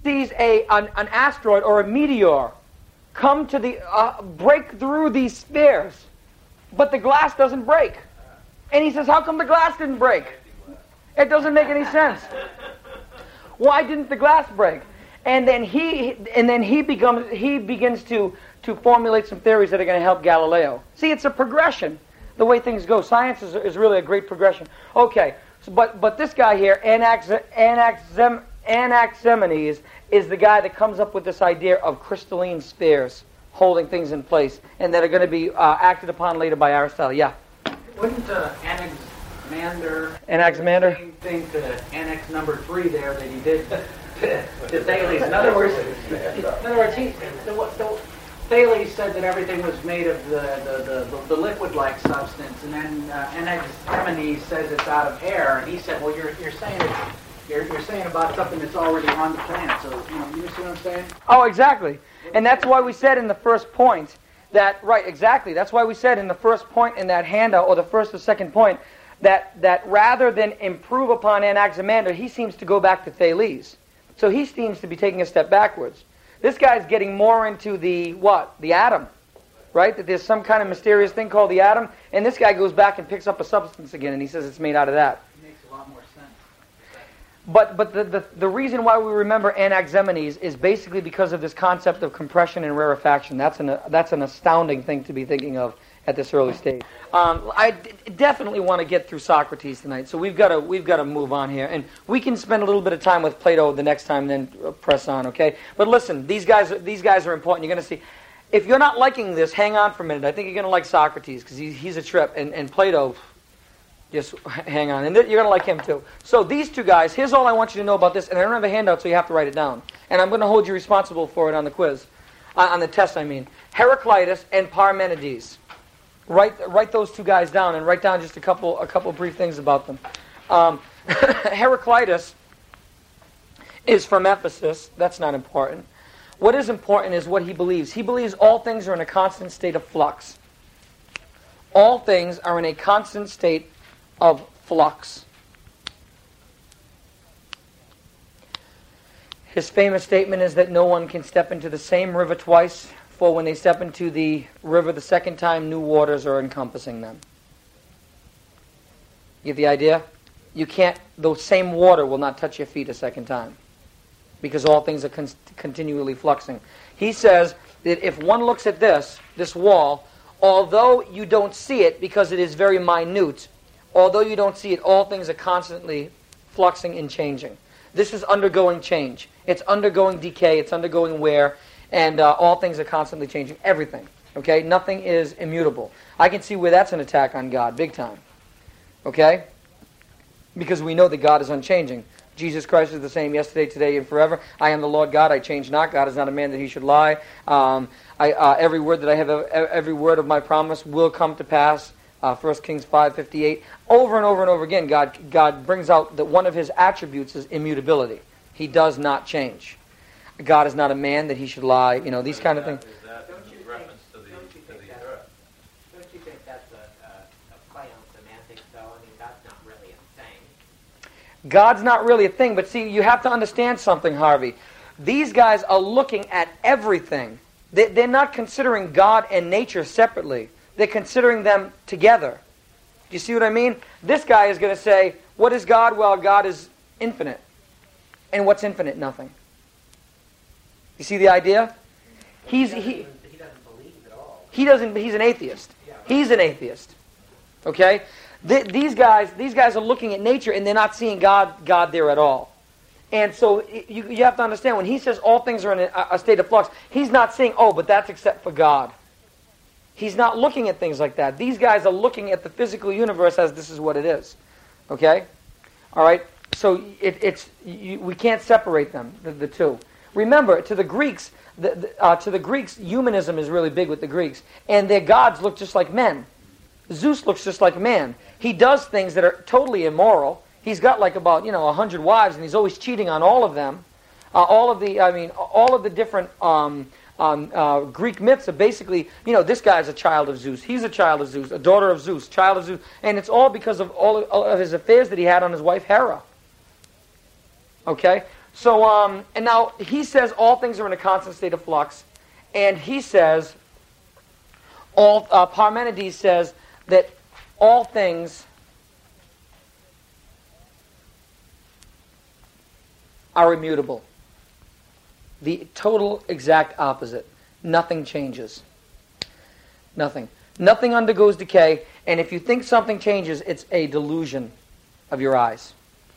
sees an asteroid or a meteor come to break through these spheres, but the glass doesn't break. And he says, how come the glass didn't break? It doesn't make any sense. Why didn't the glass break? And then he begins to formulate some theories that are going to help Galileo. See, it's a progression, the way things go. Science is really a great progression. Okay, so, but this guy here, Anaximenes, is the guy that comes up with this idea of crystalline spheres holding things in place, and that are going to be acted upon later by Aristotle. Yeah? Wouldn't Anaximander Anaximander? same thing to Annex number 3 there that he did to Thales? In other words, Thales said that everything was made of the liquid-like substance, and then Anaximenes says it's out of air, and he said, well, you're saying about something that's already on the planet. So you see what I'm saying? Oh, exactly. And that's why we said in the first point that, right, exactly. That's why we said in the first point in that handout, or the first or second point, that rather than improve upon Anaximander, he seems to go back to Thales. So he seems to be taking a step backwards. This guy's getting more into the atom, right? That there's some kind of mysterious thing called the atom, and this guy goes back and picks up a substance again, and he says it's made out of that. It makes a lot more sense. But the reason why we remember Anaximenes is basically because of this concept of compression and rarefaction. That's an astounding thing to be thinking of at this early stage. I definitely want to get through Socrates tonight, so we've got to move on here, and we can spend a little bit of time with Plato the next time, then press on. Okay? But listen, these guys are important. You're going to see. If you're not liking this, hang on for a minute. I think you're going to like Socrates because he's a trip, and Plato. Just hang on. And you're going to like him too. So these two guys, here's all I want you to know about this. And I don't have a handout, so you have to write it down. And I'm going to hold you responsible for it on the quiz. On the test, I mean. Heraclitus and Parmenides. Write those two guys down, and write down just a couple brief things about them. Heraclitus is from Ephesus. That's not important. What is important is what he believes. He believes all things are in a constant state of flux. All things are in a constant state of flux. His famous statement is that no one can step into the same river twice, for when they step into the river the second time, new waters are encompassing them. You get the idea? You can't, the same water will not touch your feet a second time, because all things are continually fluxing. He says that if one looks at this wall, although you don't see it because it is very minute, although you don't see it, all things are constantly fluxing and changing. This is undergoing change. It's undergoing decay. It's undergoing wear. And all things are constantly changing. Everything. Okay? Nothing is immutable. I can see where that's an attack on God, big time. Okay? Because we know that God is unchanging. Jesus Christ is the same yesterday, today, and forever. I am the Lord God. I change not. God is not a man that he should lie. Every word that I have, every word of my promise will come to pass. 1 Kings 5:58. Over and over and over again, God brings out that one of his attributes is immutability. He does not change. God is not a man that he should lie. These kind of things. Is that in reference to the earth? Don't you think that's a play on semantics, though? I mean, God's not really a thing. God's not really a thing, but see, you have to understand something, Harvey. These guys are looking at everything. They're not considering God and nature separately. They're considering them together. Do you see what I mean? This guy is going to say, what is God? Well, God is infinite. And what's infinite? Nothing. You see the idea? He doesn't believe at all. He's an atheist. He's an atheist. Okay? These guys are looking at nature and they're not seeing God there at all. And so you have to understand, when he says all things are in a state of flux, he's not saying, but that's except for God. He's not looking at things like that. These guys are looking at the physical universe as this is what it is. Okay? All right? So we can't separate them, the two. Remember, to the Greeks, humanism is really big with the Greeks, and their gods look just like men. Zeus looks just like a man. He does things that are totally immoral. He's got about 100 wives, and he's always cheating on all of them. All of the different Greek myths are basically, this guy's a child of Zeus. He's a child of Zeus, a daughter of Zeus, child of Zeus, and it's all because of all of his affairs that he had on his wife Hera. Okay. So, and now he says all things are in a constant state of flux, and he says, Parmenides says that all things are immutable. The total exact opposite. Nothing changes. Nothing. Nothing undergoes decay, and if you think something changes, it's a delusion of your eyes.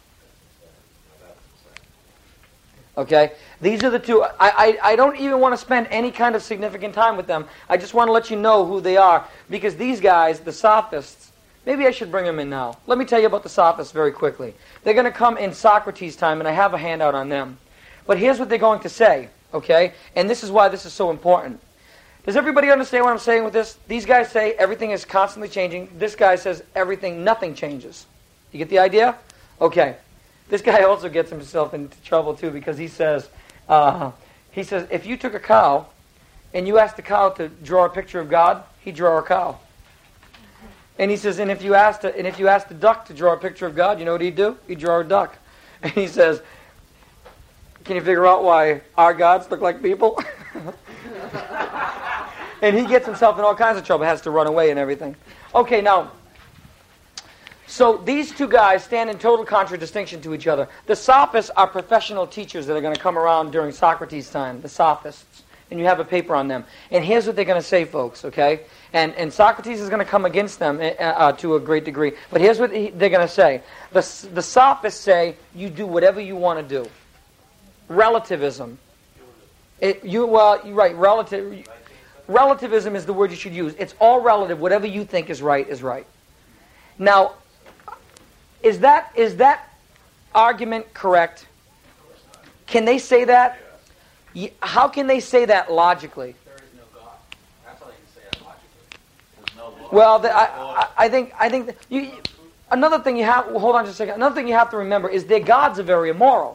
Okay? These are the two. I don't even want to spend any kind of significant time with them. I just want to let you know who they are, because these guys, the sophists, maybe I should bring them in now. Let me tell you about the sophists very quickly. They're going to come in Socrates' time, and I have a handout on them. But here's what they're going to say, okay? And this is why this is so important. Does everybody understand what I'm saying with this? These guys say everything is constantly changing. This guy says nothing changes. You get the idea? Okay. This guy also gets himself into trouble too, because he says, if you took a cow and you asked the cow to draw a picture of God, he'd draw a cow. And he says, and if you asked the duck to draw a picture of God, you know what he'd do? He'd draw a duck. And he says, can you figure out why our gods look like people? And he gets himself in all kinds of trouble, has to run away and everything. Okay, now, so these two guys stand in total contradistinction to each other. The sophists are professional teachers that are going to come around during Socrates' time, the sophists. And you have a paper on them. And here's what they're going to say, folks, okay? And Socrates is going to come against them to a great degree. But here's what they're going to say. The sophists say, you do whatever you want to do. Relativism. Relativism is the word you should use. It's all relative. Whatever you think is right is right. Now, is that argument correct? Can they say that? How can they say that logically? There is no God. That's how you can say it logically. There's no law. Well, I think that another thing you have. Hold on just a second. Another thing you have to remember is their gods are very immoral.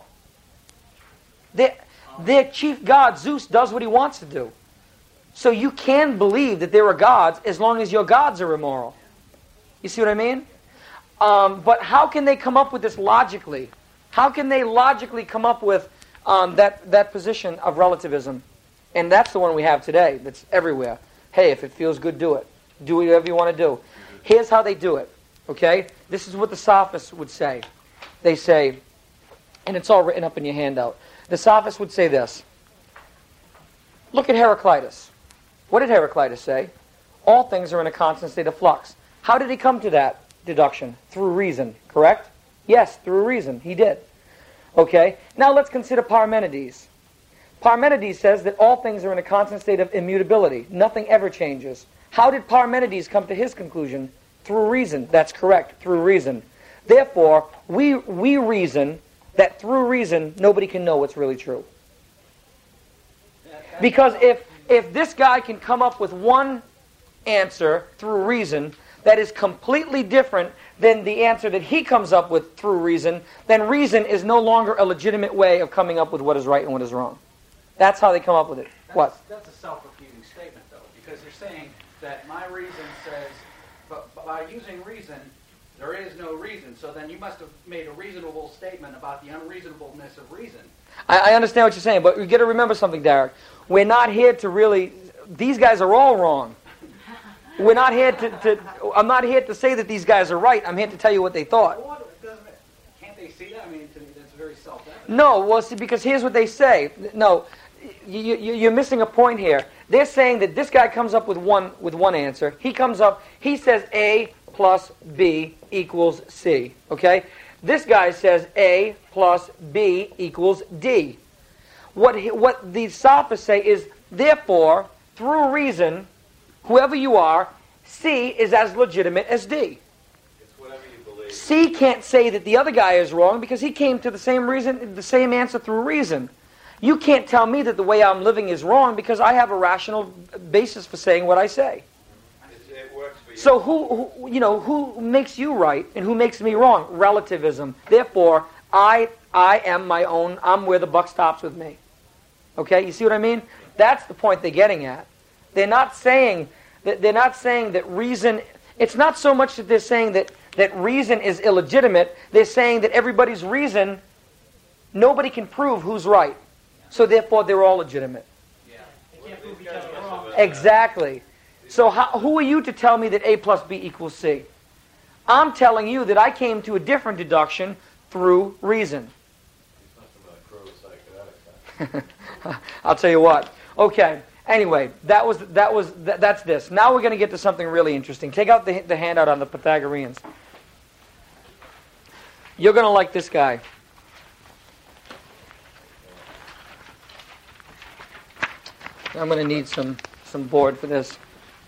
Their chief god Zeus does what he wants to do. So you can believe that there are gods as long as your gods are immoral. You see what I mean? But how can they come up with this logically? How can they logically come up with that position of relativism? And that's the one we have today. That's everywhere. Hey, if it feels good, do it. Do whatever you want to do. Here's how they do it. Okay? This is what the sophists would say. They say, and it's all written up in your handout. The sophists would say this. Look at Heraclitus. What did Heraclitus say? All things are in a constant state of flux. How did he come to that deduction? Through reason, correct? Yes, through reason. He did. Okay? Now let's consider Parmenides. Parmenides says that all things are in a constant state of immutability. Nothing ever changes. How did Parmenides come to his conclusion? Through reason. That's correct. Through reason. Therefore, we reason that through reason, nobody can know what's really true. Because if this guy can come up with one answer through reason that is completely different than the answer that he comes up with through reason, then reason is no longer a legitimate way of coming up with what is right and what is wrong. That's how they come up with it. What? That's a self-refuting statement, though, because they're saying that my reason says, but by using reason, there is no reason. So then you must have made a reasonable statement about the unreasonableness of reason. I understand what you're saying, but you got to remember something, Derek. We're not here to really... These guys are all wrong. We're not here to... I'm not here to say that these guys are right. I'm here to tell you what they thought. Can't they see that? I mean, that's very self-evident. No, well, see, because here's what they say. No, you're missing a point here. They're saying that this guy comes up with one answer. He says A plus B equals C. Okay? This guy says A plus B equals D. What the sophists say is, therefore, through reason, whoever you are, C is as legitimate as D. It's whatever you believe. C can't say that the other guy is wrong because he came to the same answer through reason. You can't tell me that the way I'm living is wrong because I have a rational basis for saying what I say. It works for you. So who makes you right and who makes me wrong? Relativism. Therefore, I am my own. I'm where the buck stops with me. Okay, you see what I mean? That's the point they're getting at. They're not saying that reason. It's not so much that they're saying that reason is illegitimate. They're saying that everybody's reason nobody can prove who's right. So therefore, they're all legitimate. They can't prove each other wrong. Exactly. So who are you to tell me that A plus B equals C? I'm telling you that I came to a different deduction through reason. I'll tell you what. Okay. Anyway, that's this. Now we're going to get to something really interesting. Take out the handout on the Pythagoreans. You're going to like this guy. I'm going to need some board for this.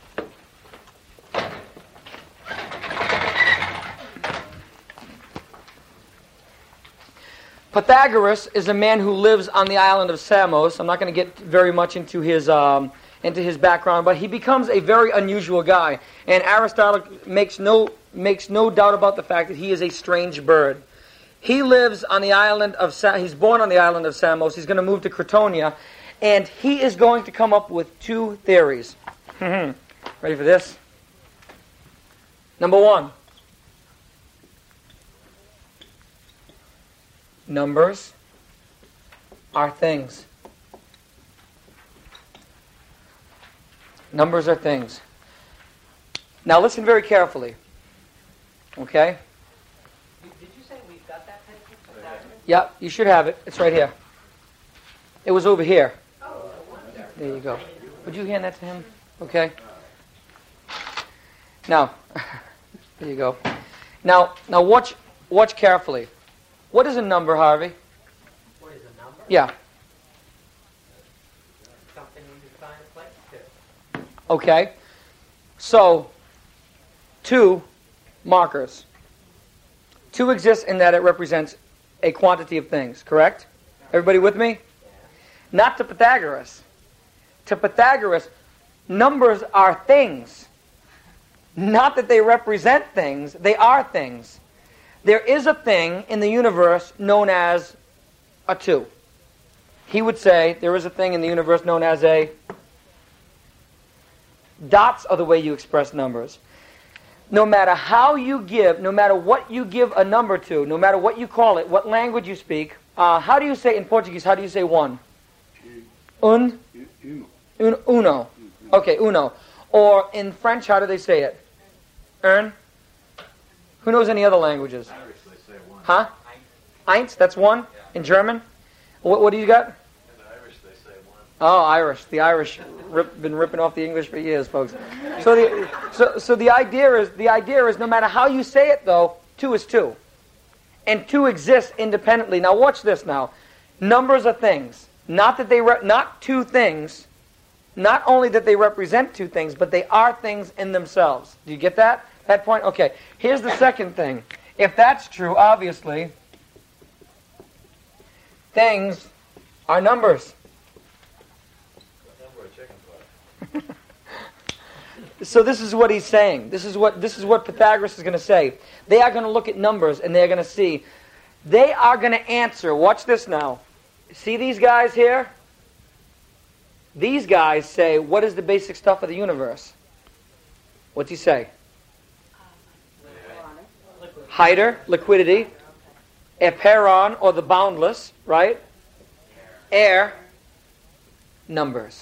Pythagoras is a man who lives on the island of Samos. I'm not going to get very much into his background, but he becomes a very unusual guy. And Aristotle makes no doubt about the fact that he is a strange bird. He lives on the island of he's born on the island of Samos. He's going to move to Cretonia, and he is going to come up with two theories. Ready for this? Number one. Numbers are things. Numbers are things. Now listen very carefully. Okay? Did you say we've got that paper? Yeah, you should have it. It's right here. It was over here. There you go. Would you hand that to him? Okay. Now, there you go. Now watch carefully. What is a number, Harvey? What is a number? Yeah. Something you define a place to. Okay. So, 2 markers. 2 exists in that it represents a quantity of things, correct? Everybody with me? Not to Pythagoras. To Pythagoras, numbers are things. Not that they represent things, they are things. There is a thing in the universe known as a 2. He would say there is a thing in the universe known as a... Dots are the way you express numbers. No matter how you give, no matter what you give a number to, no matter what you call it, what language you speak, how do you say in Portuguese, how do you say one? Uno. Okay, uno. Or in French, how do they say it? Un? Who knows any other languages? Irish, they say one. Huh? Eins, that's one? In German? What do you got? In Irish, they say one. Oh, Irish. The Irish been ripping off the English for years, folks. So the idea is no matter how you say it, though, 2 is 2. And 2 exists independently. Now watch this now. Numbers are things. Not that not 2 things. Not only that they represent 2 things, but they are things in themselves. Do you get that? That point? Okay. Here's the second thing. If that's true, obviously, things are numbers. Number of chicken pox. So this is what he's saying. This is what Pythagoras is going to say. They are going to look at numbers and they're going to see. They are going to answer. Watch this now. See these guys here? These guys say, what is the basic stuff of the universe? What's he say? Hyder, liquidity. Eperon, or the boundless, right? Air, numbers.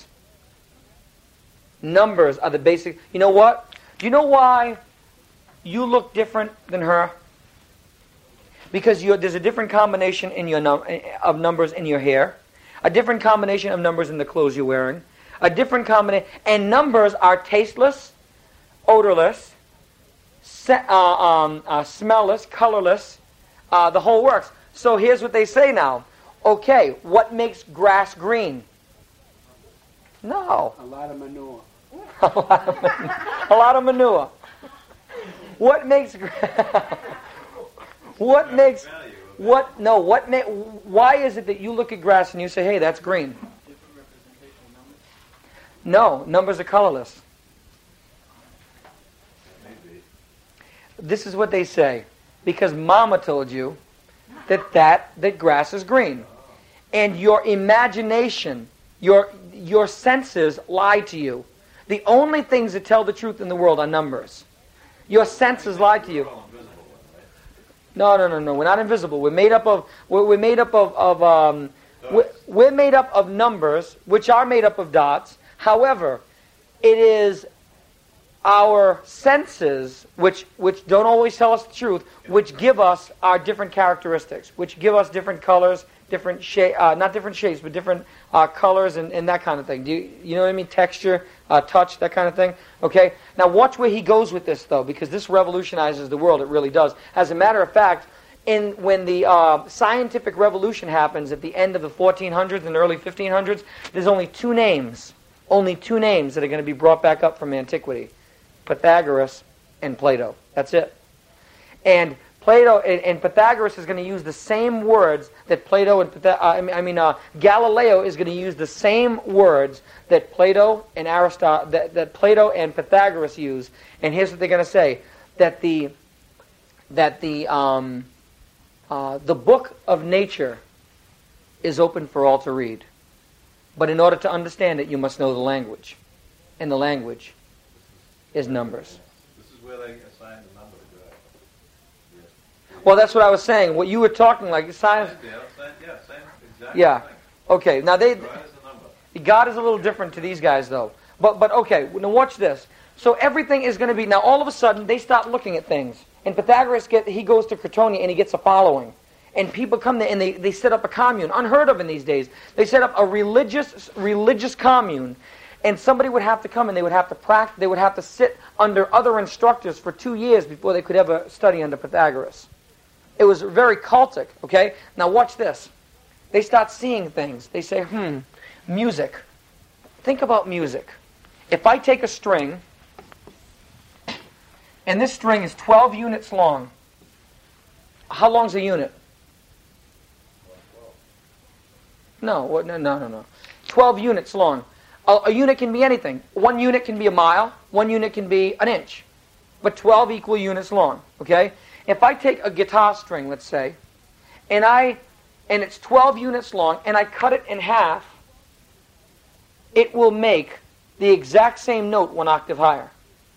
Numbers are the basic. You know what? Do you know why you look different than her? Because there's a different combination in of numbers in your hair, a different combination of numbers in the clothes you're wearing, a different combination, and numbers are tasteless, odorless, smellless, colorless, the whole works. So here's what they say now. Okay, what makes grass green? No. A lot of manure. A lot of manure. What makes why is it that you look at grass and you say, hey, that's green? No, numbers are colorless. Maybe. This is what they say. Because Mama told you that grass is green. And your imagination, your senses lie to you. The only things that tell the truth in the world are numbers. Your senses lie to you. No. We're not invisible. We're made up of. We're made up of. We're made up of numbers, which are made up of dots. However, it is our senses, which don't always tell us the truth, which give us our different characteristics, which give us different colors, different not different shapes, but different colors and that kind of thing. Do you know what I mean? Texture, touch, that kind of thing. Okay. Now watch where he goes with this, though, because this revolutionizes the world. It really does. As a matter of fact, when the scientific revolution happens at the end of the 1400s and early 1500s, there's only two names that are going to be brought back up from antiquity: Pythagoras and Plato. That's it. And Plato and Pythagoras is going to use the same words that Plato and Galileo is going to use the same words that Plato and that Plato and Pythagoras use. And here's what they're going to say: that the book of nature is open for all to read, but in order to understand it, you must know the language, and the language is numbers. This is where they assign the number to God. Yes. Well, that's what I was saying. What you were talking like science. Same exact Yeah. thing. Okay. Now God is the number. God is a little different to these guys, though. But okay. Now watch this. So everything is going to be now. All of a sudden, they start looking at things. And Pythagoras he goes to Cretonia and he gets a following. And people come there and they set up a commune, unheard of in these days. They set up a religious commune, and somebody would have to come and they would have to practice. They would have to sit under other instructors for 2 years before they could ever study under Pythagoras. It was very cultic. Okay, now watch this. They start seeing things. They say, music. Think about music. If I take a string, and this string is 12 units long, how long's a unit? No. 12 units long. A unit can be anything. 1 unit can be a mile. 1 unit can be an inch. But 12 equal units long. Okay? If I take a guitar string, let's say, and it's 12 units long, and I cut it in half, it will make the exact same note 1 octave higher.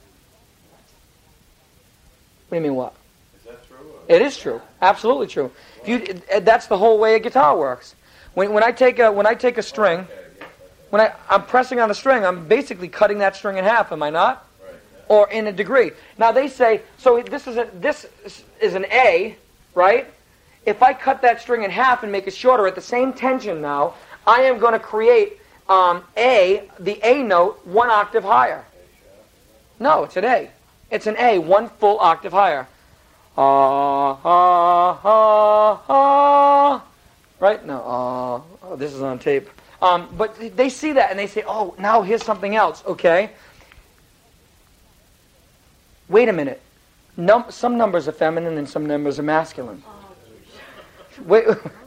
What do you mean what? Is that true? It is true. Absolutely true. That's the whole way a guitar works. When I take a string, when I'm pressing on a string, I'm basically cutting that string in half. Am I not? Right. Yeah. Or in a degree. Now they say so. This is an A, right? If I cut that string in half and make it shorter at the same tension, now I am going to create the A note 1 octave higher. No, it's an A. It's an A 1 full octave higher. Right? No. This is on tape. But they see that and they say, oh, now here's something else. Okay. Wait a minute. Some numbers are feminine and some numbers are masculine. Wait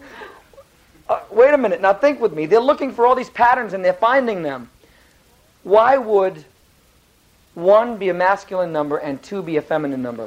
a minute. Now think with me. They're looking for all these patterns and they're finding them. Why would 1 be a masculine number and 2 be a feminine number?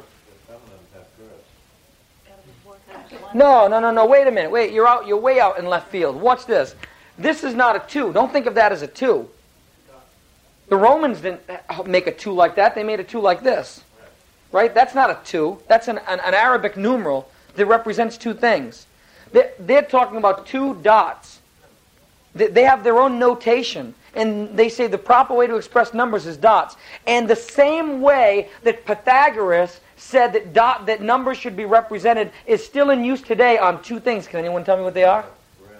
No. Wait a minute. Wait, you're way out in left field. Watch this. This is not a 2. Don't think of that as a 2. The Romans didn't make a 2 like that. They made a 2 like this. Right? That's not a 2. That's an Arabic numeral that represents 2 things. They're talking about 2 dots. They have their own notation. And they say the proper way to express numbers is dots. And the same way that Pythagoras said that numbers should be represented is still in use today on 2 things. Can anyone tell me what they are?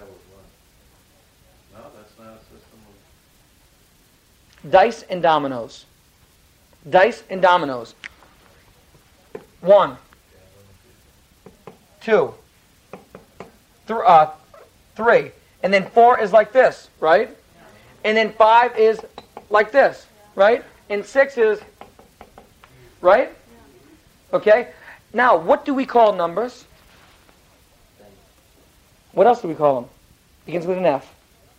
No, that's not a system of... Dice and dominoes. Dice and dominoes. 1, 2, 3. And then 4 is like this, right? And then 5 is like this, right? And 6 is, right? Okay? Now, what do we call numbers? What else do we call them? Begins with an F.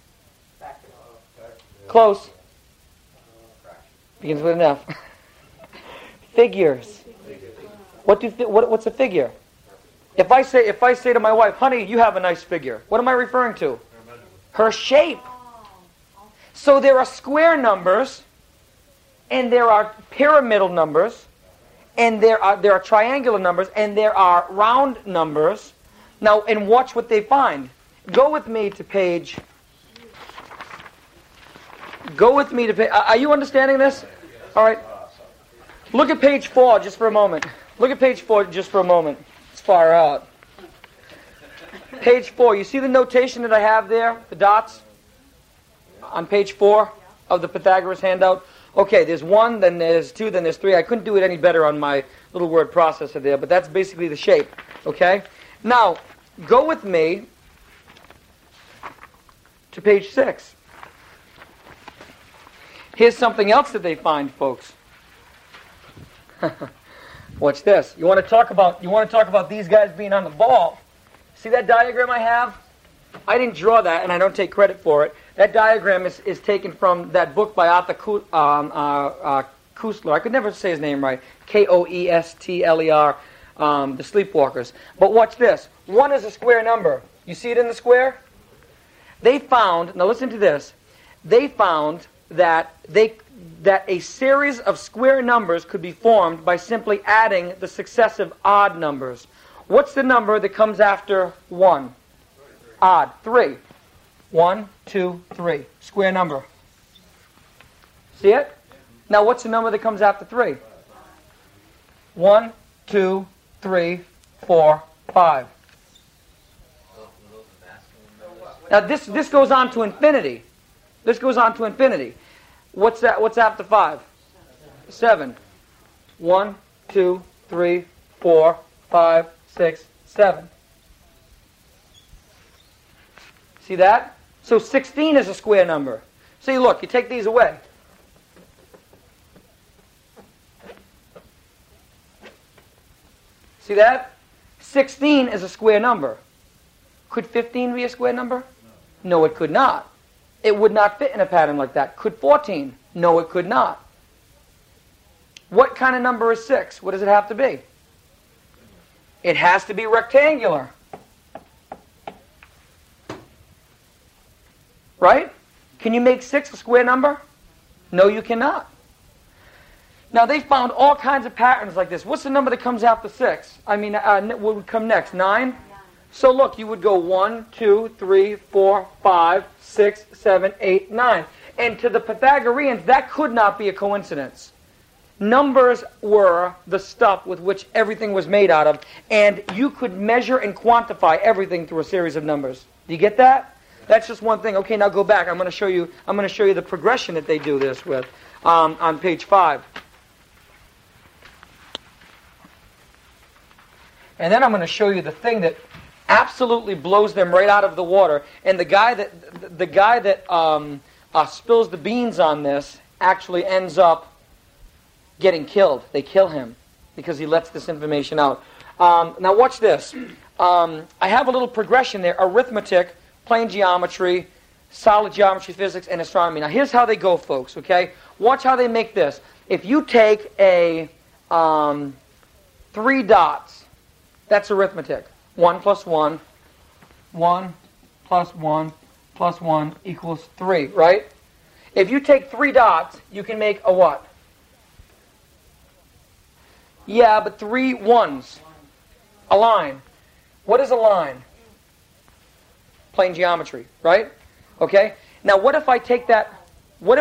Close. Begins with an F. Figures. What's a figure? If I say to my wife, honey, you have a nice figure, what am I referring to? Her shape. So there are square numbers, and there are pyramidal numbers, and there are triangular numbers, and there are round numbers. Now, and watch what they find. Go with me to page... Are you understanding this? All right. Look at page 4 just for a moment. Look at page 4 just for a moment. It's far out. Page 4. You see the notation that I have there? The dots? On page 4 of the Pythagoras handout? Okay, there's 1, then there's 2, then there's 3. I couldn't do it any better on my little word processor there, but that's basically the shape. Okay? Now, go with me to page 6. Here's something else that they find, folks. Watch this. You want to talk about these guys being on the ball? See that diagram I have? I didn't draw that, and I don't take credit for it. That diagram is taken from that book by Arthur Koestler. I could never say his name right. Koestler, The Sleepwalkers. But watch this. 1 is a square number. You see it in the square? They found, now listen to this, they found that a series of square numbers could be formed by simply adding the successive odd numbers. What's the number that comes after 1? Odd. 3. 1, 2, 3. Square number. See it? Now what's the number that comes after 3? 1, 2, 3, 4, 5. Now this goes on to infinity. This goes on to infinity. What's that? What's after 5? 7. 1, 2, 3, 4, 5, 6, 7. See that? So 16 is a square number. See, look, you take these away. See that? 16 is a square number. Could 15 be a square number? No, it could not. It would not fit in a pattern like that. Could 14? No, it could not. What kind of number is 6? What does it have to be? It has to be rectangular. Right? Can you make 6 a square number? No, you cannot. Now, they found all kinds of patterns like this. What's the number that comes after 6? What would come next? 9? So look, you would go 1, 2, 3, 4, 5, 6, 7, 8, 9. And to the Pythagoreans, that could not be a coincidence. Numbers were the stuff with which everything was made out of, and you could measure and quantify everything through a series of numbers. Do you get that? That's just one thing. Okay, now go back. I'm going to show you the progression that they do this with on page 5. And then I'm going to show you the thing that absolutely blows them right out of the water. And the guy that spills the beans on this actually ends up getting killed. They kill him because he lets this information out. Now watch this. I have a little progression there: arithmetic, plane geometry, solid geometry, physics, and astronomy. Now here's how they go, folks. Okay, watch how they make this. If you take a 3 dots, that's arithmetic. 1 plus 1, 1 plus 1 plus 1 equals 3, right? If you take 3 dots, you can make a what? Yeah, but 3 ones. A line. What is a line? Plane geometry, right? Okay? Now what if I take that, what if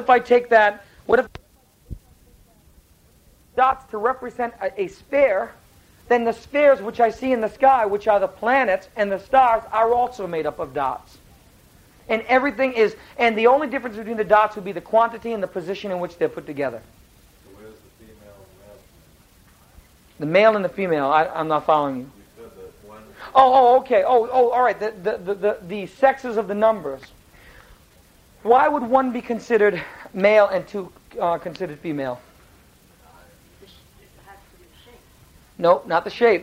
dots to represent a sphere, then the spheres which I see in the sky, which are the planets and the stars, are also made up of dots. And everything is, and the only difference between the dots would be the quantity and the position in which they're put together. So where's the female and male? The male and the female, I'm not following you. You said that one. Okay. All right. The sexes of the numbers. Why would 1 be considered male and 2 considered female? No, not the shape.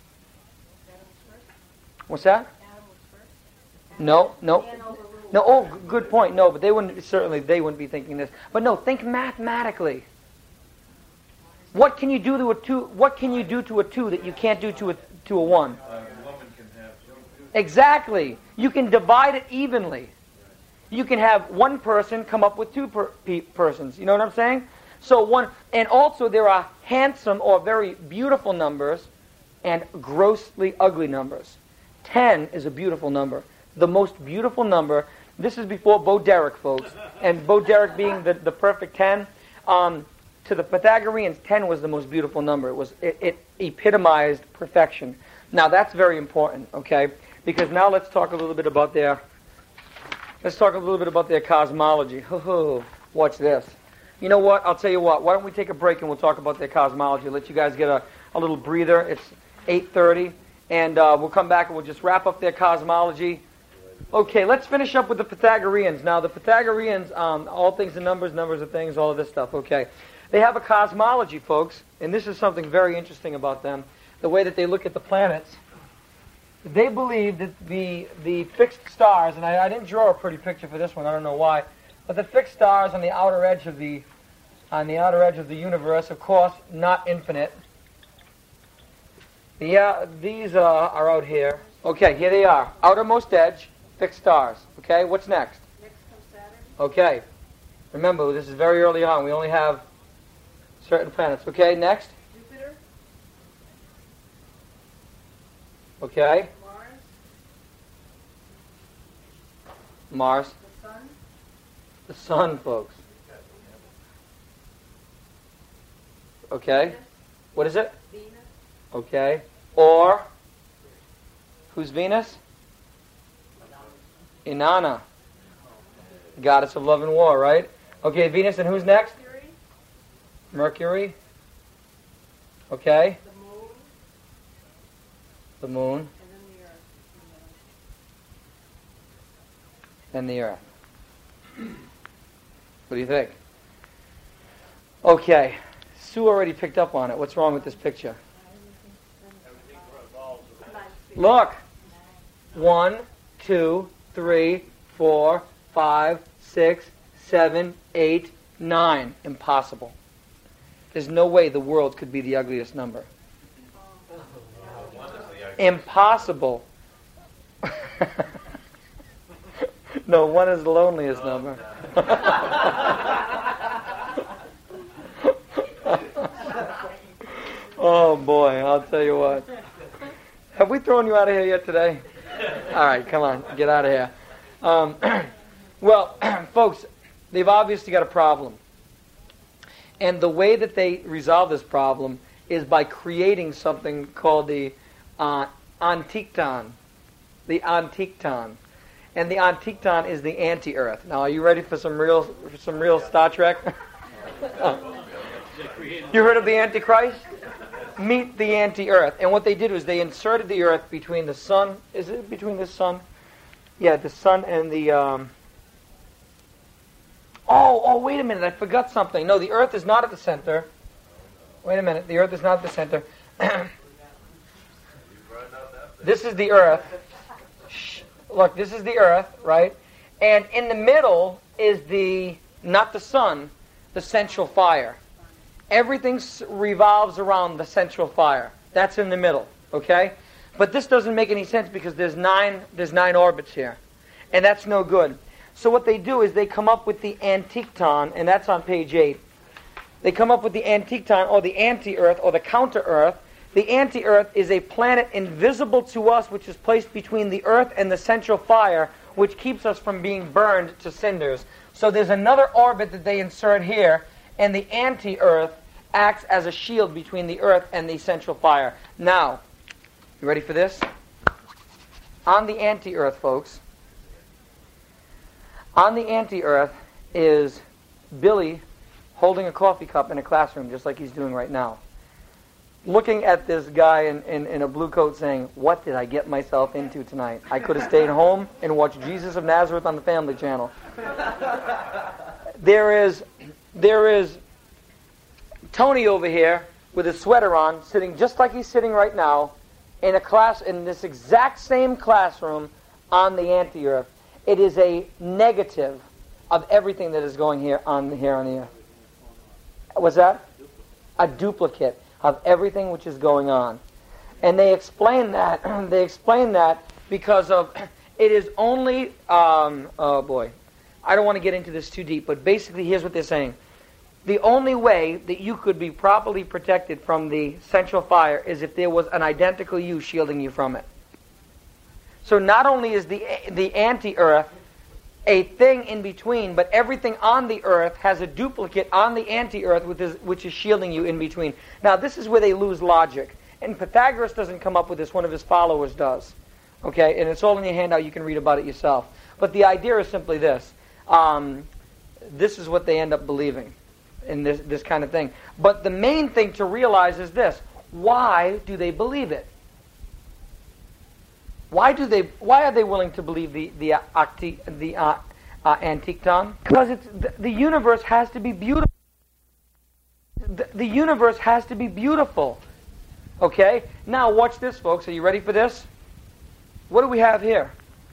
What's that? No. Oh, good point. No, but they wouldn't be thinking this. But no, think mathematically. What can you do to a 2? What can you do to a 2 that you can't do to a 1? A woman can have 2. Exactly. You can divide it evenly. You can have one person come up with 2 persons. You know what I'm saying? So and also there are handsome or very beautiful numbers and grossly ugly numbers. 10 is a beautiful number. The most beautiful number. This is before Bo Derek, folks. And Bo Derek being the perfect 10. To the Pythagoreans, 10 was the most beautiful number. It epitomized perfection. Now that's very important, okay? Because now let's talk a little bit about their cosmology. Watch this. You know what? I'll tell you what. Why don't we take a break and we'll talk about their cosmology. Let you guys get a little breather. It's 8:30, and we'll come back and we'll just wrap up their cosmology. Okay, let's finish up with the Pythagoreans. Now, the Pythagoreans, all things in numbers, numbers of things, all of this stuff, okay. They have a cosmology, folks, and this is something very interesting about them, the way that they look at the planets. They believe that the fixed stars, and I didn't draw a pretty picture for this one, I don't know why, but the fixed stars on the outer edge of the universe, of course, not infinite. Yeah, these are out here. Okay, here they are. Outermost edge, fixed stars. Okay, what's next? Next comes Saturn. Okay. Remember, this is very early on. We only have certain planets. Okay, next? Jupiter. Okay. Mars. Mars. The Sun. The sun, folks. Okay. Venus. What is it? Venus. Okay. Or, who's Venus? Inanna. Goddess of love and war, right? Okay, Venus, and who's next? Mercury. Mercury. Okay. The Moon. The moon. And then the Earth. And the earth. What do you think? Okay. Sue already picked up on it. What's wrong with this picture? Everything revolves around. Look. 1, 2, 3, 4, 5, 6, 7, 8, 9. Impossible. There's no way the world could be the ugliest number. One is the ugliest. Impossible. No, 1 is the loneliest number. Oh boy, I'll tell you what. Have we thrown you out of here yet today? All right, come on, get out of here. Well, folks, they've obviously got a problem. And the way that they resolve this problem is by creating something called the Antichton. The Antichton. And the Antichton is the anti-Earth. Now, are you ready for some real Star Trek? You heard of the Antichrist? Meet the anti-Earth. And what they did was they inserted the Earth between the sun. Is it between the sun? Yeah, the sun and the... Oh, wait a minute. I forgot something. No, the Earth is not at the center. Wait a minute. The Earth is not at the center. This is the Earth. Shh. Look, this is the Earth, right? And in the middle is not the sun, the central fire. Everything revolves around the central fire. That's in the middle, okay? But this doesn't make any sense because there's nine orbits here. And that's no good. So what they do is they come up with the Antichton, and that's on page 8. They come up with the Antichton, or the anti-Earth, or the counter-Earth. The anti-Earth is a planet invisible to us, which is placed between the Earth and the central fire, which keeps us from being burned to cinders. So there's another orbit that they insert here, and the anti-Earth acts as a shield between the Earth and the central fire. Now, you ready for this? On the anti-Earth, folks, on the anti-Earth is Billy holding a coffee cup in a classroom, just like he's doing right now, looking at this guy in a blue coat saying, "What did I get myself into tonight? I could have stayed home and watched Jesus of Nazareth on the Family Channel." There is Tony over here with his sweater on, sitting just like he's sitting right now in this exact same classroom on the anti-Earth. It is a negative of everything that is going here on the Earth. What's that? A duplicate of everything which is going on. And they explain that. They explain that because of it is only. Oh boy, I don't want to get into this too deep, but basically, here's what they're saying: the only way that you could be properly protected from the central fire is if there was an identical you shielding you from it. So not only is the anti-earth a thing in between, but everything on the earth has a duplicate on the anti-earth which is shielding you in between. Now this is where they lose logic. And Pythagoras doesn't come up with this, one of his followers does. Okay, and it's all in your handout, you can read about it yourself. But the idea is simply this. This is what they end up believing in this kind of thing. But the main thing to realize is this. Why do they believe it? Why are they willing to believe the Antichton? Because the universe has to be beautiful. The universe has to be beautiful. Okay? Now watch this, folks. Are you ready for this? What do we have here?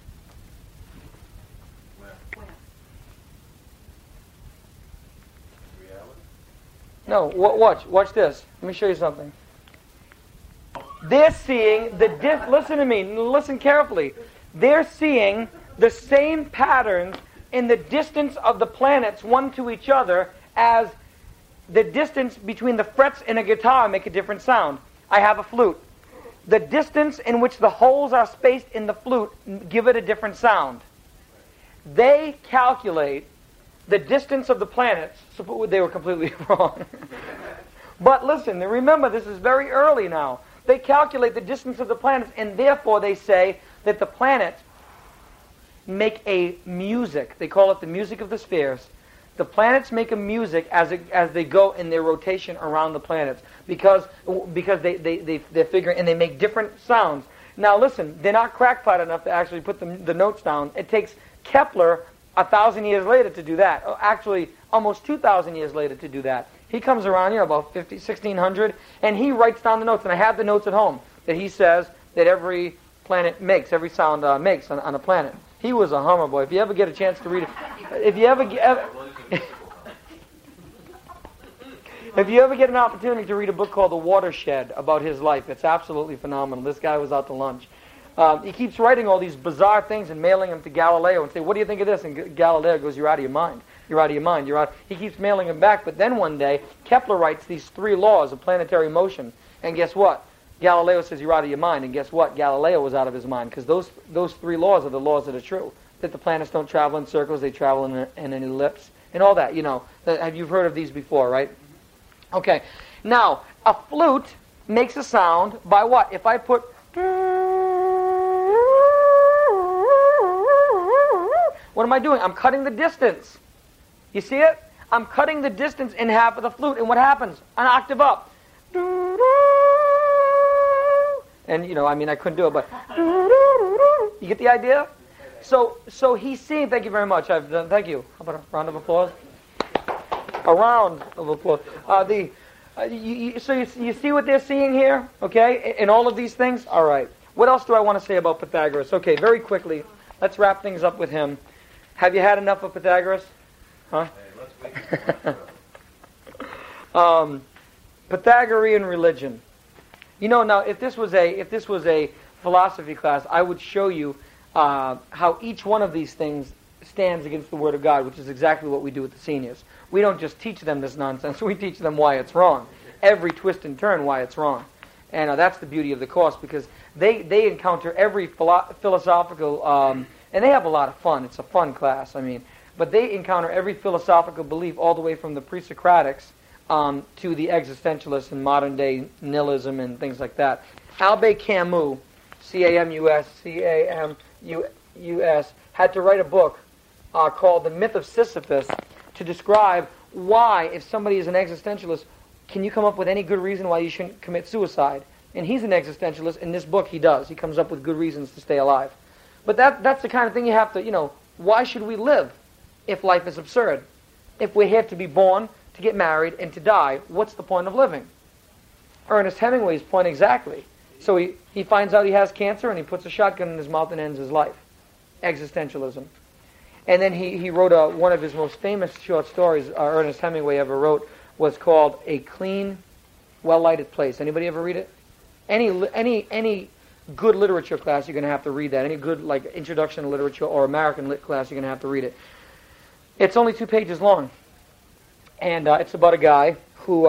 No, watch this. Let me show you something. They're seeing listen to me, listen carefully. They're seeing the same patterns in the distance of the planets one to each other as the distance between the frets in a guitar make a different sound. I have a flute. The distance in which the holes are spaced in the flute give it a different sound. They calculate the distance of the planets. So they were completely wrong. But listen, remember this is very early now. They calculate the distance of the planets, and therefore they say that the planets make a music. They call it the music of the spheres. The planets make a music as they go in their rotation around the planets because they're figuring, and they make different sounds. Now listen, they're not crackpot enough to actually put the notes down. It takes Kepler 1,000 years later to do that. Actually, almost 2,000 years later to do that. He comes around here about 1600, and he writes down the notes, and I have the notes at home, that he says that every planet makes, every sound makes on a planet. He was a hummer boy. If you ever get a chance to read it, if you ever get an opportunity to read a book called The Watershed about his life, it's absolutely phenomenal. This guy was out to lunch. He keeps writing all these bizarre things and mailing them to Galileo and say, what do you think of this? And Galileo goes, you're out of your mind. You're out of your mind. You're out. He keeps mailing them back. But then one day, Kepler writes these 3 laws of planetary motion. And guess what? Galileo says, you're out of your mind. And guess what? Galileo was out of his mind. Because those 3 laws are the laws that are true. That the planets don't travel in circles. They travel in an ellipse. And all that, you know. You've heard of these before, right? Okay. Now, a flute makes a sound by what? If I put... What am I doing? I'm cutting the distance. You see it? I'm cutting the distance in half of the flute, and what happens? An octave up. And, I couldn't do it, but... You get the idea? So he's seeing... Thank you very much. I've done... Thank you. How about a round of applause? A round of applause. So you see what they're seeing here? Okay? In all of these things? All right. What else do I want to say about Pythagoras? Okay, very quickly. Let's wrap things up with him. Have you had enough of Pythagoras? Huh? Pythagorean religion. Now if this was a philosophy class, I would show you how each one of these things stands against the Word of God, which is exactly what we do with the seniors. We don't just teach them this nonsense; we teach them why it's wrong. Every twist and turn, why it's wrong, and that's the beauty of the course because they encounter every philosophical. And they have a lot of fun. It's a fun class, But they encounter every philosophical belief all the way from the pre-Socratics to the existentialists and modern-day nihilism and things like that. Albert Camus, C-A-M-U-S, C-A-M-U-S, had to write a book called The Myth of Sisyphus to describe why, if somebody is an existentialist, can you come up with any good reason why you shouldn't commit suicide? And he's an existentialist. In this book, he does. He comes up with good reasons to stay alive. But that's the kind of thing you have to, why should we live if life is absurd? If we're here to be born, to get married, and to die, what's the point of living? Ernest Hemingway's point exactly. So he finds out he has cancer and he puts a shotgun in his mouth and ends his life. Existentialism. And then he wrote one of his most famous short stories Ernest Hemingway ever wrote was called A Clean, Well-Lighted Place. Anybody ever read it? Any good literature class, you're going to have to read that. Any good introduction to literature or American lit class, you're going to have to read it. It's only 2 pages long. And it's about a guy who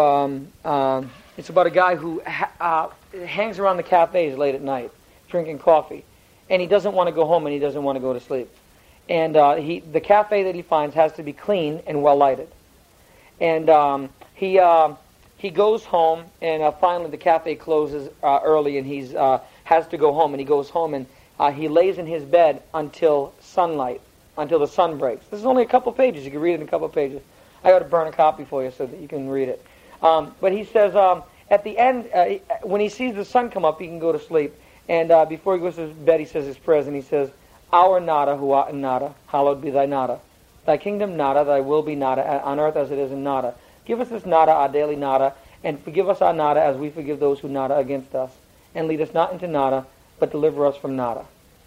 hangs around the cafes late at night, drinking coffee, and he doesn't want to go home and he doesn't want to go to sleep. And the cafe that he finds has to be clean and well lighted. And he goes home, and finally the cafe closes early, and he has to go home. And he goes home, and he lays in his bed until the sun breaks. This is only a couple pages. You can read it in a couple pages. I got to burn a copy for you so that you can read it. But he says at the end, when he sees the sun come up, he can go to sleep. And before he goes to bed, he says his prayers, and he says, "Our nada, who art in nada, hallowed be thy nada. Thy kingdom nada, thy will be nada, on earth as it is in nada. Give us this nada, our daily nada, and forgive us our nada as we forgive those who nada against us. And lead us not into nada, but deliver us from nada.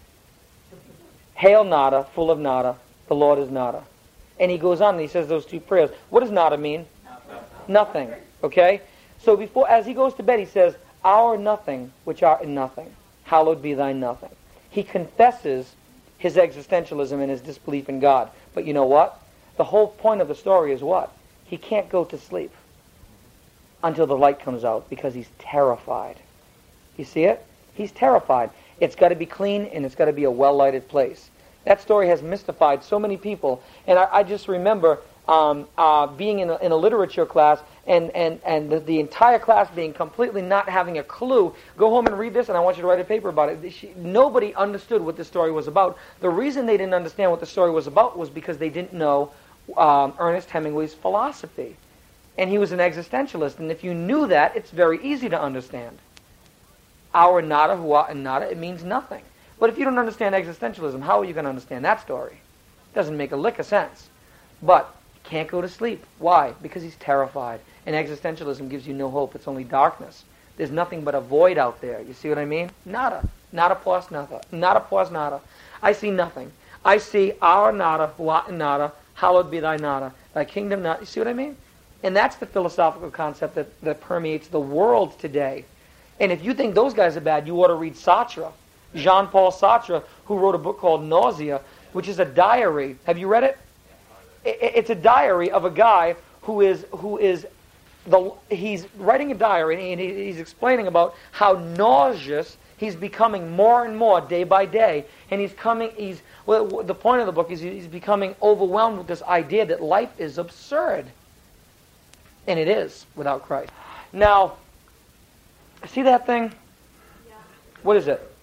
Hail nada, full of nada, the Lord is nada." And he goes on and he says those two prayers. What does nada mean? Nothing. Okay? So as he goes to bed, he says, "Our nothing, which art in nothing, hallowed be thy nothing." He confesses his existentialism and his disbelief in God. But you know what? The whole point of the story is what? He can't go to sleep until the light comes out because he's terrified. You see it? He's terrified. It's got to be clean and it's got to be a well-lighted place. That story has mystified so many people. And I just remember being in a literature class and the entire class being completely not having a clue. Go home and read this, and I want you to write a paper about it. Nobody understood what this story was about. The reason they didn't understand what the story was about was because they didn't know Ernest Hemingway's philosophy. And he was an existentialist. And if you knew that, it's very easy to understand. Our nada, who art in nada, it means nothing. But if you don't understand existentialism, how are you going to understand that story? It doesn't make a lick of sense. But he can't go to sleep. Why? Because he's terrified. And existentialism gives you no hope. It's only darkness. There's nothing but a void out there. You see what I mean? Nada. Nada plus nada. Nada plus nada. I see nothing. I see our nada, who art in nada, hallowed be thy nada. Thy kingdom nada. You see what I mean? And that's the philosophical concept that permeates the world today. And if you think those guys are bad, you ought to read Sartre. Jean-Paul Sartre, who wrote a book called Nausea, which is a diary. Have you read it? It's a diary of a guy he's writing a diary, and he's explaining about how nauseous he's becoming more and more day by day. And the point of the book is he's becoming overwhelmed with this idea that life is absurd. And it is without Christ. Now, see that thing? Yeah. What is it?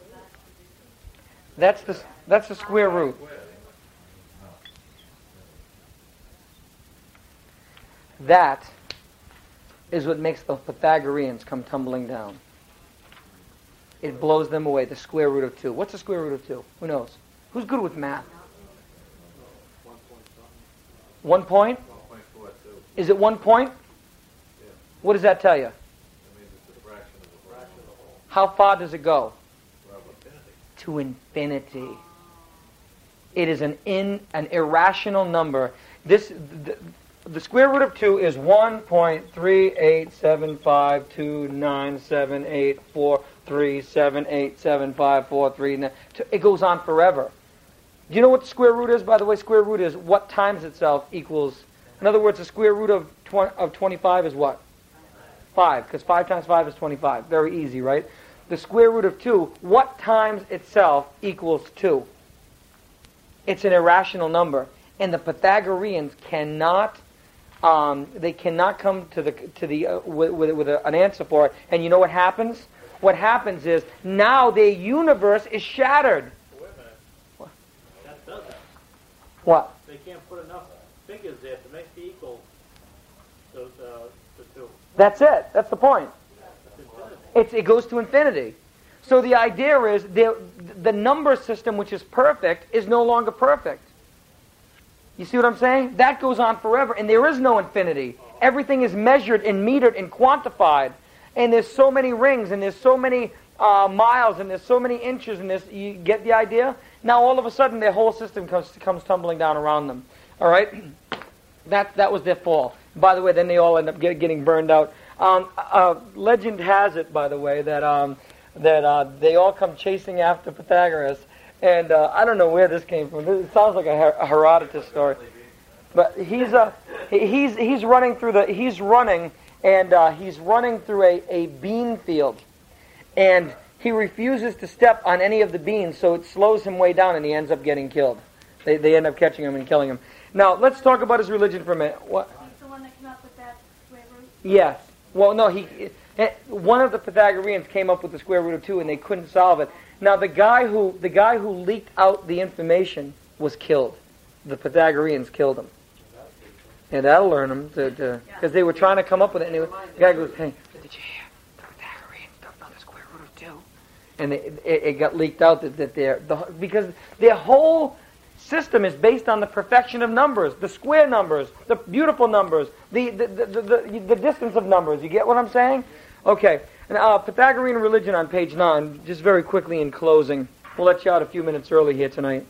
That's the square root. That is what makes the Pythagoreans come tumbling down. It blows them away, the square root of 2. What's the square root of 2? Who knows? Who's good with math? 1 point? 1.42. Is it 1 point? Yeah. What does that tell you? That means it's a fraction of the whole. How far does it go? Well, infinity. To infinity. It is an irrational number. The square root of 2 is 1.38752978437875439. It goes on forever. Do you know what the square root is? By the way, square root is what times itself equals. In other words, the square root of 25 is what? 5, because 5 times 5 is 25. Very easy, right? The square root of 2, what times itself equals 2? It's an irrational number. And the Pythagoreans cannot come with an answer for it. And you know what happens? What happens is now their universe is shattered. Wait a minute. What? That does it. What? They can't put enough figures there to make the equal to 2. That's it. That's the point. That's infinity. It goes to infinity. So the idea is the number system, which is perfect, is no longer perfect. You see what I'm saying? That goes on forever, and there is no infinity. Everything is measured and metered and quantified. And there's so many rings, and there's so many miles, and there's so many inches, and you get the idea? Now all of a sudden their whole system comes tumbling down around them. All right? That was their fall. By the way, then they all end up getting burned out. Legend has it, by the way, that they all come chasing after Pythagoras. And I don't know where this came from. It sounds like a Herodotus story. But he's running through he's running through a bean field, and he refuses to step on any of the beans, so it slows him way down, and he ends up getting killed. They end up catching him and killing him. Now let's talk about his religion for a minute. What? He's the one that came up with that square root? Yes. Well, no. One of the Pythagoreans came up with the square root of 2, and they couldn't solve it. Now the guy who leaked out the information was killed. The Pythagoreans killed him. And that'll learn them because they were trying to come up with it. And the guy goes, "Hey, did you hear? The Pythagoreans don't know the square root of 2." And it got leaked out that because their whole system is based on the perfection of numbers, the square numbers, the beautiful numbers, the distance of numbers. You get what I'm saying? Okay. And Pythagorean religion on page 9. Just very quickly in closing, we'll let you out a few minutes early here tonight.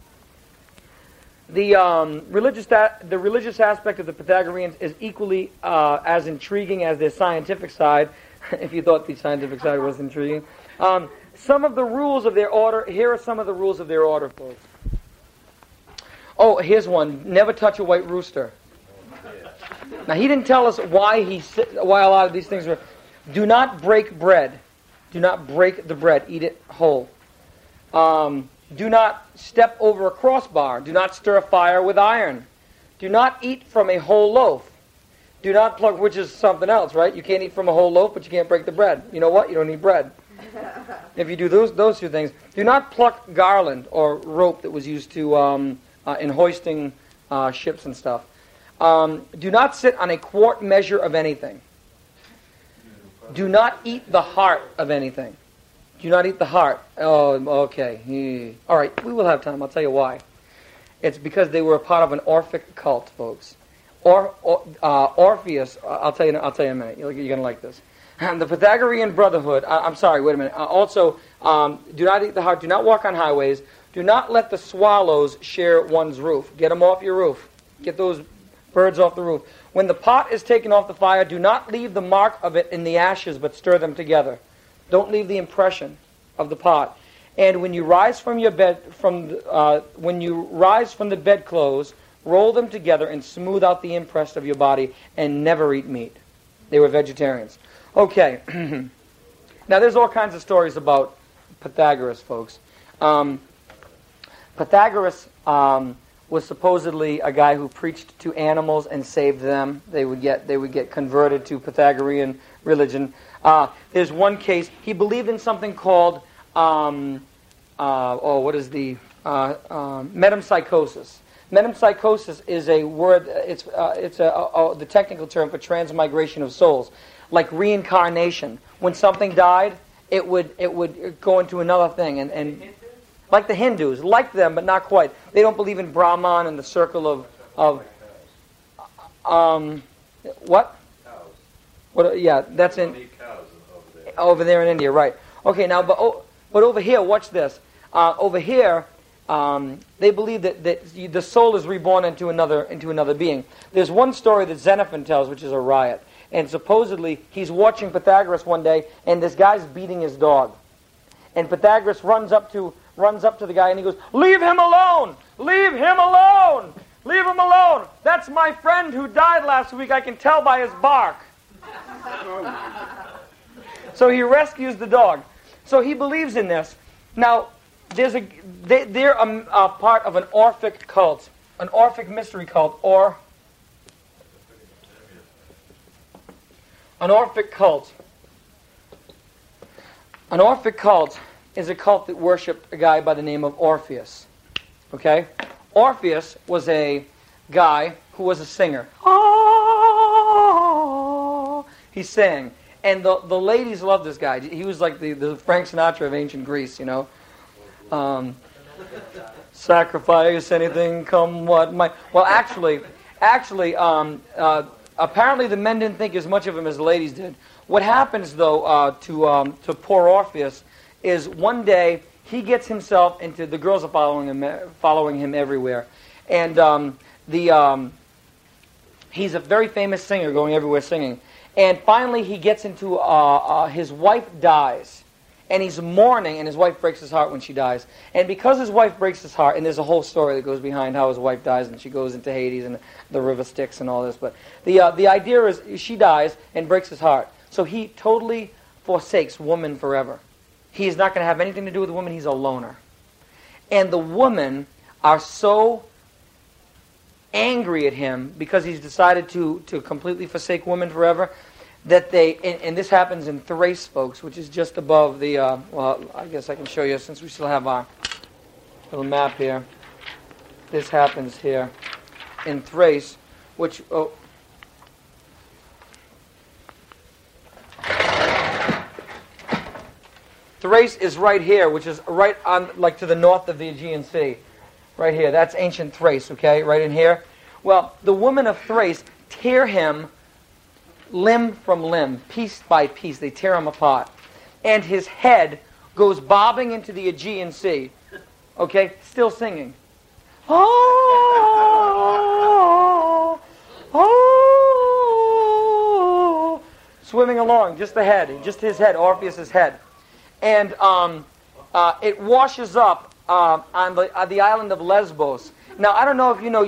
The religious aspect of the Pythagoreans is equally as intriguing as their scientific side, if you thought the scientific side was intriguing. Some of the rules of their order, here are some of the rules of their order, folks. Oh, here's one. Never touch a white rooster. Now, he didn't tell us why a lot of these things were. Do not break bread. Do not break the bread. Eat it whole. Do not step over a crossbar. Do not stir a fire with iron. Do not eat from a whole loaf. Do not pluck, which is something else, right? You can't eat from a whole loaf, but you can't break the bread. You know what? You don't need bread. If you do those two things. Do not pluck garland or rope that was used to in hoisting ships and stuff. Do not sit on a quart measure of anything. Do not eat the heart of anything. Do not eat the heart. Oh, okay. All right, we will have time. I'll tell you why. It's because they were a part of an Orphic cult, folks. Orpheus. I'll tell you in a minute. You're going to like this. The Pythagorean Brotherhood. I'm sorry. Wait a minute. Also, do not eat the heart. Do not walk on highways. Do not let the swallows share one's roof. Get them off your roof. Get those birds off the roof. When the pot is taken off the fire, do not leave the mark of it in the ashes, but stir them together. Don't leave the impression of the pot. And when you rise from your bed, from the bedclothes, roll them together and smooth out the impress of your body, and never eat meat. They were vegetarians. Okay. Now there's all kinds of stories about Pythagoras, folks. Pythagoras was supposedly a guy who preached to animals and saved them. They would get converted to Pythagorean religion. There's one case. He believed in something called metempsychosis. Metempsychosis is a word. It's the technical term for transmigration of souls, like reincarnation. When something died, it would go into another thing, and like the Hindus, like them, but not quite. They don't believe in Brahman and the circle of what? What? Yeah, that's in over there in India, right? Okay, now, but over here, watch this. Over here, they believe that the soul is reborn into another being. There's one story that Xenophon tells, which is a riot, and supposedly he's watching Pythagoras one day, and this guy's beating his dog, and Pythagoras runs up to the guy and he goes, "Leave him alone! Leave him alone! Leave him alone! That's my friend who died last week. I can tell by his bark." So he rescues the dog. So he believes in this. Now, they're a part of an Orphic cult, an Orphic mystery cult, or an Orphic cult. An Orphic cult is a cult that worshipped a guy by the name of Orpheus. Okay? Orpheus was a guy who was a singer. He sang. And the ladies loved this guy. He was like the Frank Sinatra of ancient Greece, you know. Sacrifice anything, come what might. Well, actually, apparently the men didn't think as much of him as the ladies did. What happens, though, to poor Orpheus is one day he gets himself into, the girls are following him everywhere, and he's a very famous singer, going everywhere singing. And finally, he gets into his wife dies, and he's mourning, and his wife breaks his heart when she dies. And because his wife breaks his heart, and there's a whole story that goes behind how his wife dies, and she goes into Hades, and the river Styx, and all this. But the idea is she dies and breaks his heart. So he totally forsakes woman forever. He's not going to have anything to do with the woman. He's a loner. And the women are so angry at him because he's decided to completely forsake women forever, that they, and this happens in Thrace, folks, which is just above the, well, I guess I can show you since we still have our little map here. This happens here in Thrace, which, Thrace is right here, which is right on, like to the north of the Aegean Sea. Right here, that's ancient Thrace, okay, right in here. Well, the women of Thrace tear him limb from limb, piece by piece. They tear him apart. And his head goes bobbing into the Aegean Sea, okay, still singing. Oh, oh, swimming along, just the head, just his head, Orpheus' head. And it washes up on the island of Lesbos. Now, I don't know if you know,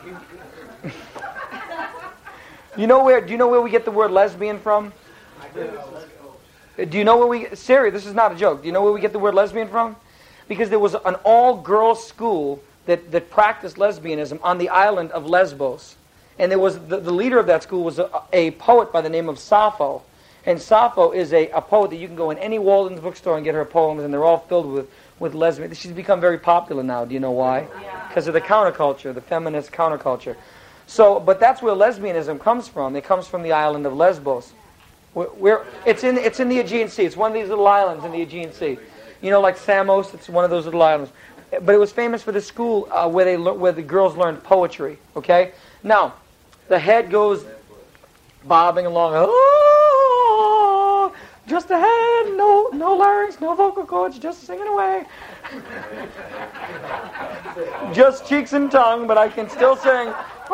do you know where we get the word lesbian from? Do you know where serious, this is not a joke. Do you know where we get the word lesbian from? Because there was an all-girls school that practiced lesbianism on the island of Lesbos. And there was the leader of that school was a poet by the name of Sappho. And Sappho is a poet that you can go in any Walden's bookstore and get her poems, and they're all filled with lesbian. She's become very popular now. Do you know why? Because of the counterculture, the feminist counterculture. So, but that's where lesbianism comes from. It comes from the island of Lesbos. It's in the Aegean Sea. It's one of these little islands in the Aegean Sea. You know, like Samos. It's one of those little islands. But it was famous for the school where the girls learned poetry. Okay. Now, the head goes bobbing along. Oh, just a head, no larynx, no vocal cords, just singing away. Just cheeks and tongue, but I can still sing.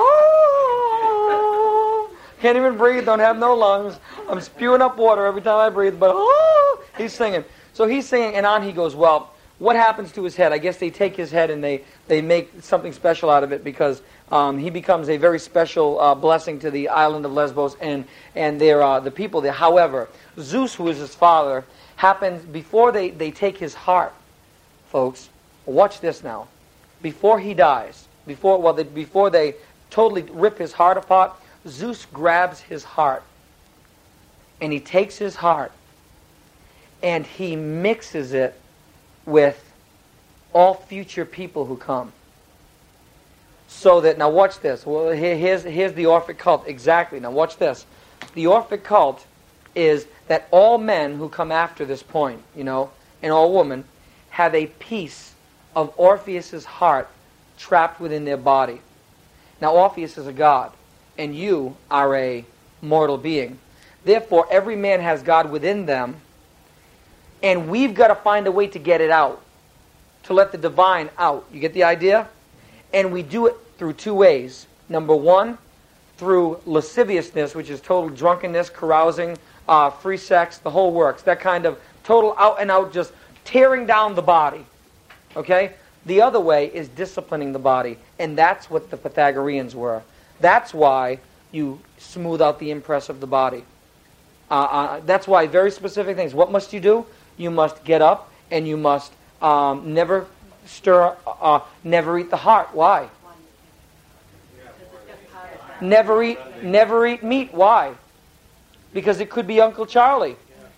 Oh, can't even breathe, don't have no lungs. I'm spewing up water every time I breathe, but oh, he's singing. So he's singing, and on he goes. Well, what happens to his head? I guess they take his head and they make something special out of it, because he becomes a very special blessing to the island of Lesbos and the people there. However, Zeus, who is his father, happens before they take his heart, folks. Watch this now. Before he dies, before they totally rip his heart apart, Zeus grabs his heart, and he takes his heart and he mixes it with all future people who come. So that, now watch this. Well, here's the Orphic cult. Exactly. Now watch this. The Orphic cult is that all men who come after this point, and all women, have a piece of Orpheus' heart trapped within their body. Now Orpheus is a god, and you are a mortal being. Therefore, every man has God within them, and we've got to find a way to get it out, to let the divine out. You get the idea? And we do it through two ways. Number one, through lasciviousness, which is total drunkenness, carousing, free sex, the whole works. That kind of total out and out, just tearing down the body. Okay? The other way is disciplining the body. And that's what the Pythagoreans were. That's why you smooth out the impress of the body. That's why very specific things. What must you do? You must get up and you must never stir, never eat the heart. Why? Never eat meat. Why? Because it could be Uncle Charlie.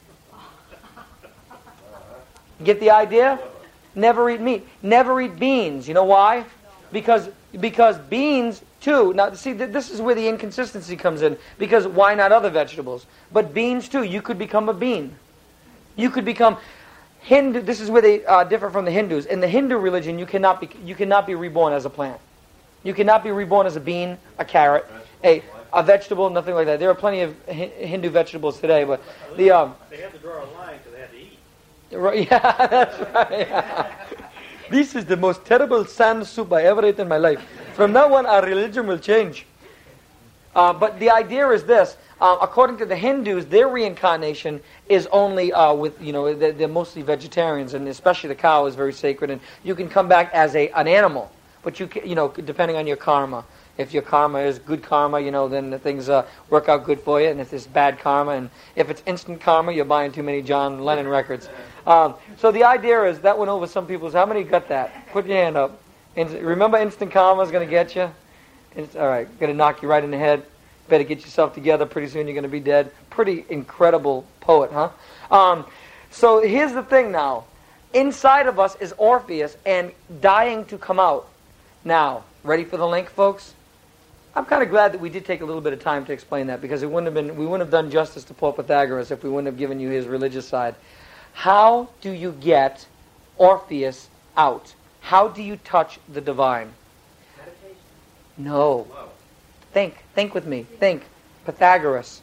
Get the idea? Never eat meat. Never eat beans. You know why? Because beans too. Now see, this is where the inconsistency comes in. Because why not other vegetables? But beans too. You could become a bean. You could become Hindu. This is where they differ from the Hindus. In the Hindu religion, you cannot be reborn as a plant. You cannot be reborn as a bean, a carrot, a vegetable, nothing like that. There are plenty of Hindu vegetables today, but they had to draw a line because they had to eat. Right, yeah, that's right. Yeah. This is the most terrible sand soup I ever ate in my life. From now on, our religion will change. But the idea is this. According to the Hindus, their reincarnation is only they're mostly vegetarians, and especially the cow is very sacred, and you can come back as an animal, but depending on your karma. If your karma is good karma, then the things work out good for you, and if it's bad karma, and if it's instant karma, you're buying too many John Lennon records. So the idea is, that went over some people's, how many got that? Put your hand up. Remember, instant karma is going to get you? All right, going to knock you right in the head. Better get yourself together. Pretty soon you're going to be dead. Pretty incredible poet, huh? So here's the thing now. Inside of us is Orpheus and dying to come out. Now, ready for the link, folks? I'm kind of glad that we did take a little bit of time to explain that, because we wouldn't have done justice to poor Pythagoras if we wouldn't have given you his religious side. How do you get Orpheus out? How do you touch the divine? Meditation. No. Think with me. Think. Pythagoras.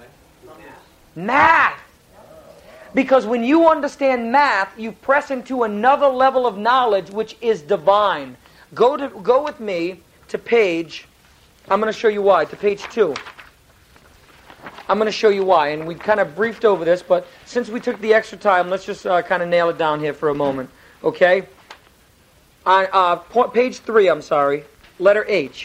Math. Because when you understand math, you press into another level of knowledge, which is divine. Go with me to page, I'm going to show you why, to page 2. I'm going to show you why. And we kind of briefed over this, but since we took the extra time, let's just kind of nail it down here for a moment. Okay? On page 3, letter H.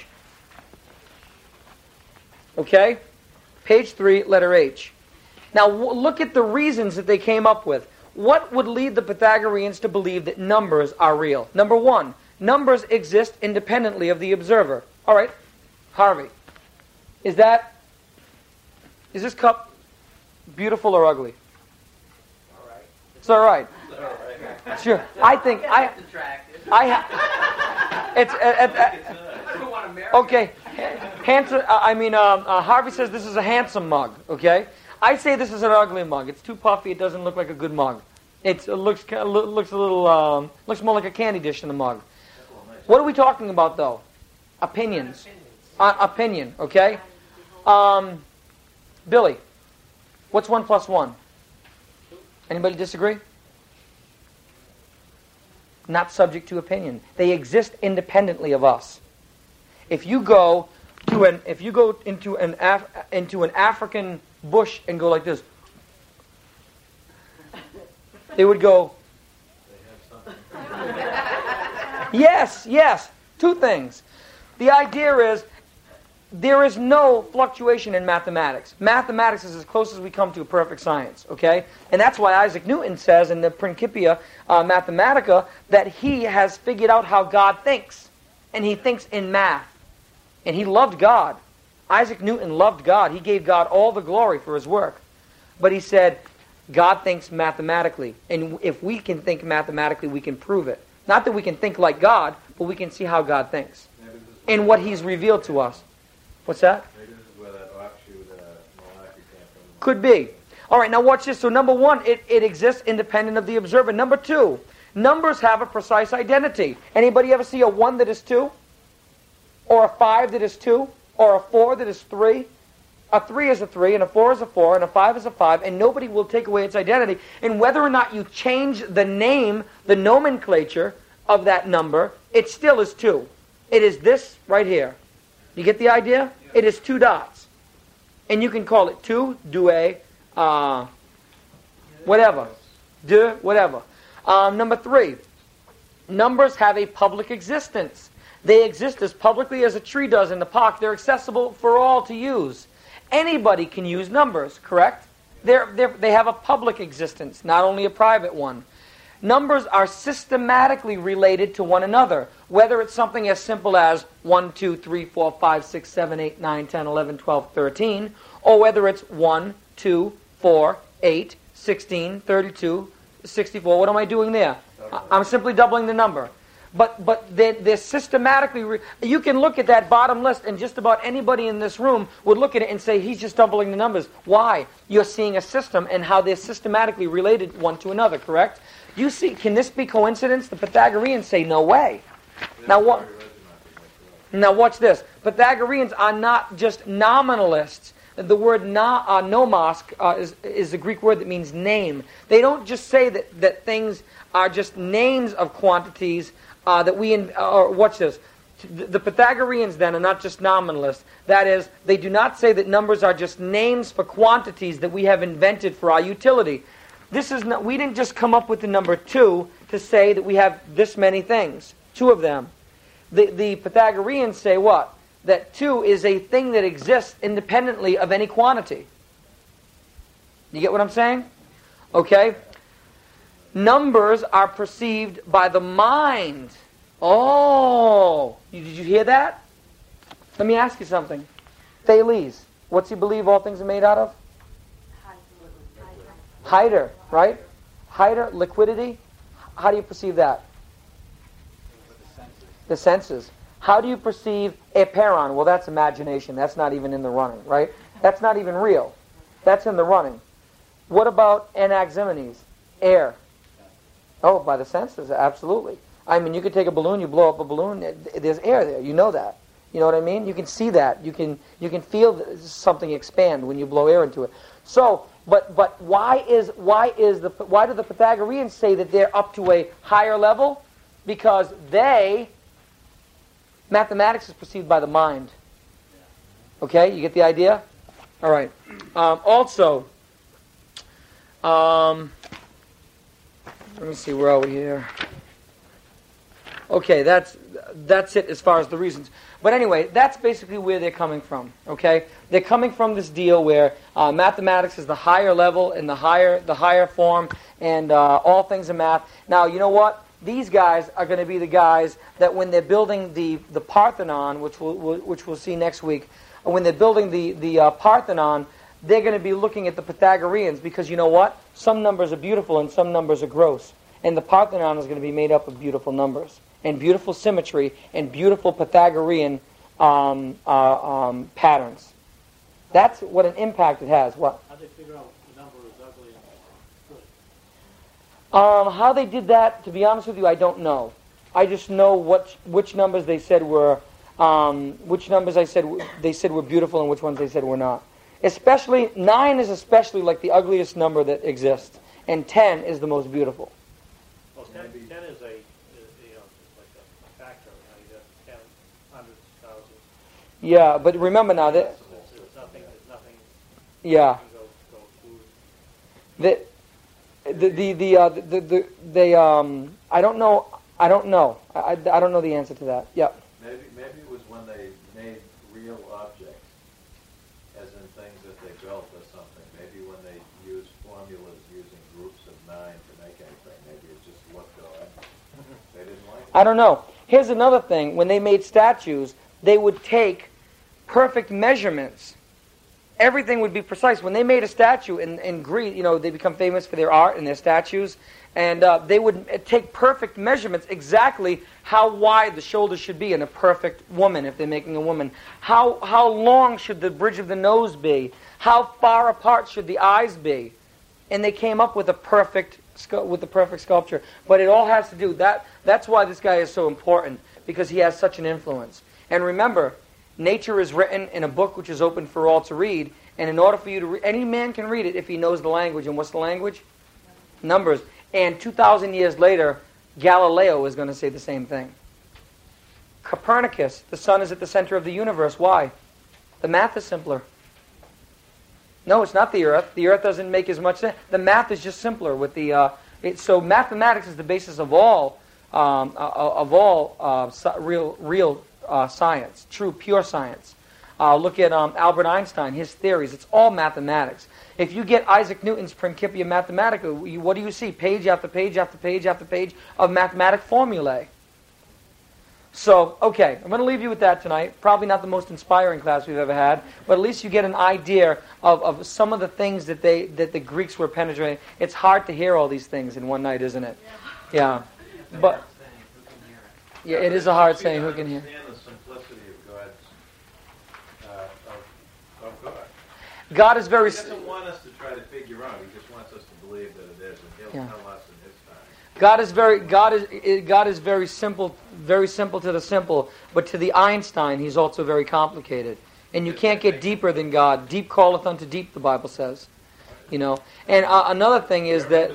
Okay? Page 3, letter H. Now look at the reasons that they came up with. What would lead the Pythagoreans to believe that numbers are real? Number 1, numbers exist independently of the observer. All right, Harvey, is this cup beautiful or ugly? All right. It's all right. Sure. Okay. Harvey says this is a handsome mug. Okay. I say this is an ugly mug. It's too puffy. It doesn't look like a good mug. It looks a little looks more like a candy dish than a mug. What are we talking about though? Opinions. Opinion. Okay. Billy, what's 1 plus 1? Anybody disagree? Not subject to opinion. They exist independently of us. If you go into an African bush and go like this, they would go. Yes. 2 things. The idea is there is no fluctuation in mathematics. Mathematics is as close as we come to a perfect science, okay? And that's why Isaac Newton says in the Principia Mathematica that he has figured out how God thinks. And he thinks in math. And he loved God. Isaac Newton loved God. He gave God all the glory for his work. But he said, God thinks mathematically. And if we can think mathematically, we can prove it. Not that we can think like God, but we can see how God thinks. And what he's revealed to us. What's that? Maybe this is where that offshoot monarchy came from. Could be. All right, now watch this. So number 1, it exists independent of the observer. Number 2, numbers have a precise identity. Anybody ever see a 1 that is 2? Or a 5 that is 2? Or a 4 that is 3? A 3 is a 3, and a 4 is a 4, and a 5 is a 5, and nobody will take away its identity. And whether or not you change the name, the nomenclature of that number, it still is 2. It is this right here. You get the idea? It is 2 dots. And you can call it 2, deux, whatever. De, whatever. Number 3, numbers have a public existence. They exist as publicly as a tree does in the park. They're accessible for all to use. Anybody can use numbers, correct? They have a public existence, not only a private one. Numbers are systematically related to one another, whether it's something as simple as 1, 2, 3, 4, 5, 6, 7, 8, 9, 10, 11, 12, 13, or whether it's 1, 2, 4, 8, 16, 32, 64. What am I doing there? I'm simply doubling the number. But they're systematically... You can look at that bottom list, and just about anybody in this room would look at it and say, he's just doubling the numbers. Why? You're seeing a system and how they're systematically related one to another, correct? You see, can this be coincidence? The Pythagoreans say, no way. Now watch this. Pythagoreans are not just nominalists. The word nomos is the Greek word that means name. They don't just say that things are just names of quantities that watch this. The Pythagoreans then are not just nominalists. That is, they do not say that numbers are just names for quantities that we have invented for our utility. This is not, we didn't just come up with the number 2 to say that we have this many things, 2 of them. The Pythagoreans say what? That 2 is a thing that exists independently of any quantity. You get what I'm saying? Okay? Numbers are perceived by the mind. Oh, did you hear that? Let me ask you something. Thales, what's he believe all things are made out of? Hyder, right? Hyder, liquidity. How do you perceive that? The senses. How do you perceive aperon? Well, that's imagination. That's not even in the running, right? That's not even real. That's in the running. What about Anaximenes? Air. Oh, by the senses, absolutely. I mean, you could take a balloon, you blow up a balloon, there's air there. You know that. You know what I mean? You can see that. You can feel something expand when you blow air into it. So, but why do the Pythagoreans say that they're up to a higher level? Because mathematics is perceived by the mind. Okay, you get the idea? All right. Let me see, where are we here? Okay, that's it as far as the reasons. But anyway, that's basically where they're coming from. Okay, they're coming from this deal where mathematics is the higher level and the higher form, and all things in math. Now, you know what? These guys are going to be the guys that when they're building the Parthenon, which we'll see next week, when they're building the Parthenon, they're going to be looking at the Pythagoreans, because you know what? Some numbers are beautiful and some numbers are gross. And the Parthenon is going to be made up of beautiful numbers and beautiful symmetry and beautiful Pythagorean patterns. That's what an impact it has. What? How do they figure out the number is ugly and good? How they did that, to be honest with you, I don't know. I just know which numbers they said were they said were beautiful and which ones they said were not. Especially 9 is especially like the ugliest number that exists, and 10 is the most beautiful. Well, 10 is like a factor. You got 10, hundreds, thousands. Yeah, but remember now that There's nothing. yeah. Go I don't know. I don't know the answer to that. Yeah. Maybe it was when they made real objects, as in things that they built or something. Maybe when they used formulas using groups of 9 to make anything, maybe it just looked odd. They didn't like it. I don't know. Here's another thing. When they made statues, they would take perfect measurements. Everything would be precise. When they made a statue in Greece, they become famous for their art and their statues, and they would take perfect measurements, exactly how wide the shoulders should be in a perfect woman, if they're making a woman. How long should the bridge of the nose be? How far apart should the eyes be? And they came up with the perfect sculpture. But it all has to do that's why this guy is so important, because he has such an influence. And remember, nature is written in a book which is open for all to read, and in order for you to read, any man can read it if he knows the language. And what's the language? Numbers. And 2,000 years later, Galileo is going to say the same thing. Copernicus, the sun is at the center of the universe. Why? The math is simpler. No, it's not the earth. The earth doesn't make as much sense. The math is just simpler. With the so mathematics is the basis of all real science, true, pure science. Look at Albert Einstein, his theories. It's all mathematics. If you get Isaac Newton's Principia Mathematica, what do you see? Page after page after page after page of mathematic formulae. So, okay, I'm going to leave you with that tonight. Probably not the most inspiring class we've ever had, but at least you get an idea of some of the things that the Greeks were penetrating. It's hard to hear all these things in one night, isn't it? Yeah. But yeah, it is a hard saying, who can hear? Understand the simplicity of God's of God. God is very... He doesn't want us to try to figure out. He just wants us to believe that it is, and He'll tell us in His time. God is very simple to the simple, but to the Einstein, He's also very complicated. And you can't get deeper than God. Deep calleth unto deep, the Bible says. And another thing is that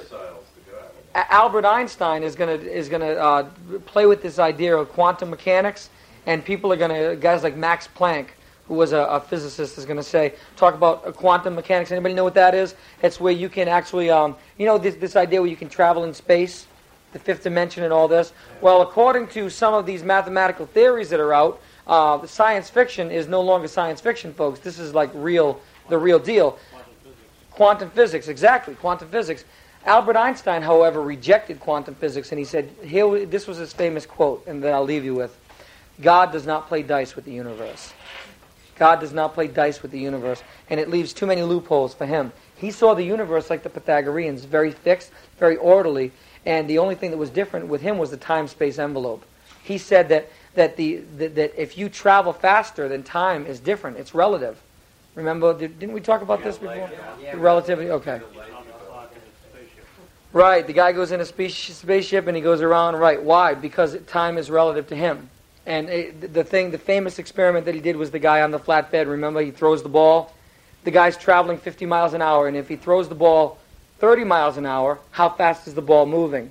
Albert Einstein is going to play with this idea of quantum mechanics, And people are going to, guys like Max Planck, who was a physicist, is going to say, talk about quantum mechanics. Anybody know what that is? It's where you can actually, this idea where you can travel in space, the fifth dimension and all this. Well, according to some of these mathematical theories that are out, science fiction is no longer science fiction, folks. This is like the real deal. Quantum physics, exactly, quantum physics. Albert Einstein, however, rejected quantum physics, and he said, this was his famous quote, and that I'll leave you with. God does not play dice with the universe. God does not play dice with the universe, and it leaves too many loopholes for him. He saw the universe like the Pythagoreans, very fixed, very orderly, and the only thing that was different with him was the time-space envelope. He said that if you travel faster, then time is different. It's relative. Remember, didn't we talk about this before? Yeah. Relativity, okay. On the clock in the spaceship. Right, the guy goes in a spaceship and he goes around, right. Why? Because time is relative to him. And the famous experiment that he did was the guy on the flatbed. Remember, he throws the ball. The guy's traveling 50 miles an hour, and if he throws the ball 30 miles an hour, how fast is the ball moving?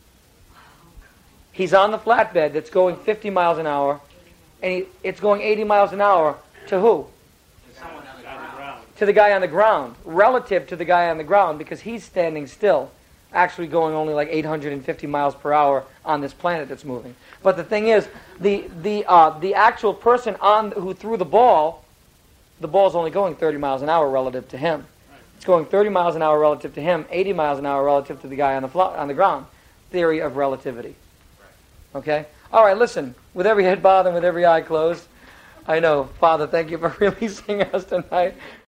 He's on the flatbed that's going 50 miles an hour, and it's going 80 miles an hour to who? Someone on the ground. To the guy on the ground, relative to the guy on the ground, because he's standing still, actually going only like 850 miles per hour on this planet that's moving. But the thing is, the actual person who threw the ball's only going 30 miles an hour relative to him. It's going 30 miles an hour relative to him, 80 miles an hour relative to the guy on the ground. Theory of relativity. Okay? All right, listen. With every head bowed and with every eye closed, I know, Father, thank you for releasing us tonight.